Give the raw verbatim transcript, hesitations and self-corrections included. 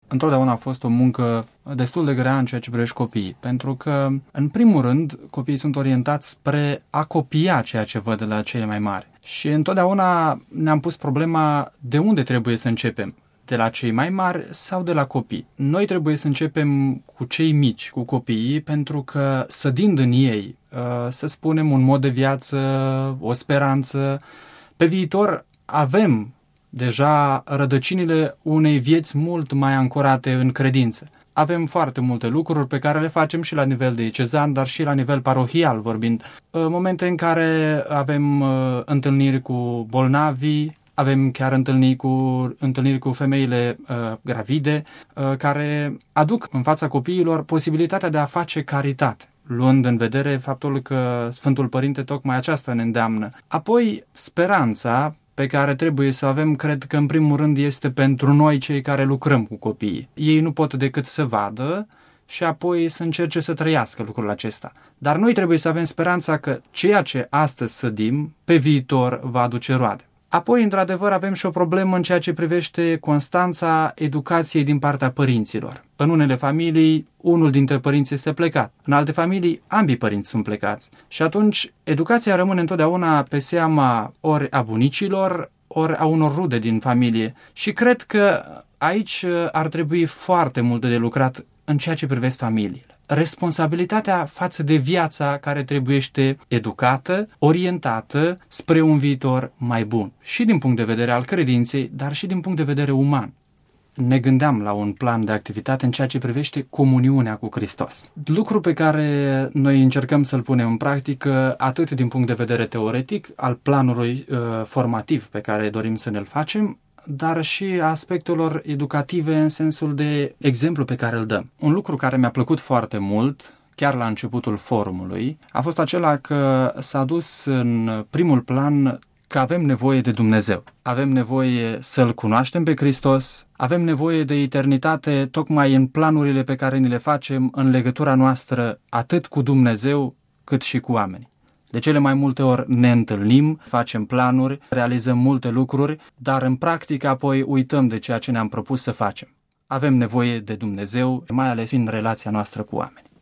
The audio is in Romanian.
întotdeauna a fost o muncă destul de grea în ceea ce privește copiii, pentru că, în primul rând, copiii sunt orientați spre a copia ceea ce văd de la cei mai mari. Și întotdeauna ne-am pus problema de unde trebuie să începem, de la cei mai mari sau de la copii. Noi trebuie să începem cu cei mici, cu copiii, pentru că sădind în ei, să spunem, un mod de viață, o speranță, pe viitor avem deja rădăcinile unei vieți mult mai ancorate în credință. Avem foarte multe lucruri pe care le facem și la nivel diecezan, dar și la nivel parohial vorbind. Momente în care avem întâlniri cu bolnavii, avem chiar întâlniri cu, întâlniri cu femeile uh, gravide, uh, care aduc în fața copiilor posibilitatea de a face caritate, luând în vedere faptul că Sfântul Părinte tocmai aceasta ne îndeamnă. Apoi, speranța pe care trebuie să avem, cred că în primul rând este pentru noi cei care lucrăm cu copiii. Ei nu pot decât să vadă și apoi să încerce să trăiască lucrul acesta. Dar noi trebuie să avem speranța că ceea ce astăzi sădim, pe viitor va aduce roade. Apoi, într-adevăr, avem și o problemă în ceea ce privește constanța educației din partea părinților. În unele familii, unul dintre părinți este plecat. În alte familii, ambii părinți sunt plecați. Și atunci, educația rămâne întotdeauna pe seama ori a bunicilor, ori a unor rude din familie. Și cred că aici ar trebui foarte mult de lucrat în ceea ce privește familiile. Responsabilitatea față de viața care trebuiește educată, orientată spre un viitor mai bun. Și din punct de vedere al credinței, dar și din punct de vedere uman. Ne gândeam la un plan de activitate în ceea ce privește comuniunea cu Hristos. Lucru pe care noi încercăm să-l punem în practică atât din punct de vedere teoretic, al planului uh, formativ pe care dorim să ne-l facem, dar și a aspectelor educative în sensul de exemplu pe care îl dăm. Un lucru care mi-a plăcut foarte mult, chiar la începutul forumului, a fost acela că s-a dus în primul plan că avem nevoie de Dumnezeu. Avem nevoie să-L cunoaștem pe Hristos, avem nevoie de eternitate tocmai în planurile pe care ni le facem în legătura noastră atât cu Dumnezeu cât și cu oamenii. De cele mai multe ori ne întâlnim, facem planuri, realizăm multe lucruri, dar în practică apoi uităm de ceea ce ne-am propus să facem. Avem nevoie de Dumnezeu, mai ales în relația noastră cu oamenii.